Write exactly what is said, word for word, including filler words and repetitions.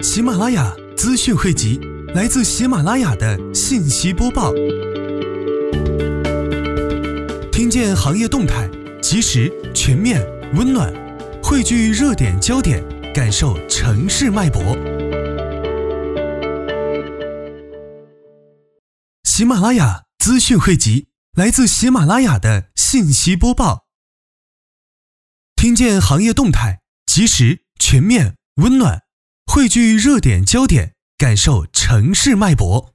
喜马拉雅资讯汇集，来自喜马拉雅的信息播报。听见行业动态，及时、全面、温暖，汇聚热点焦点，感受城市脉搏。喜马拉雅资讯汇集，来自喜马拉雅的信息播报。听见行业动态，及时、全面、温暖，汇聚热点焦点，感受城市脉搏。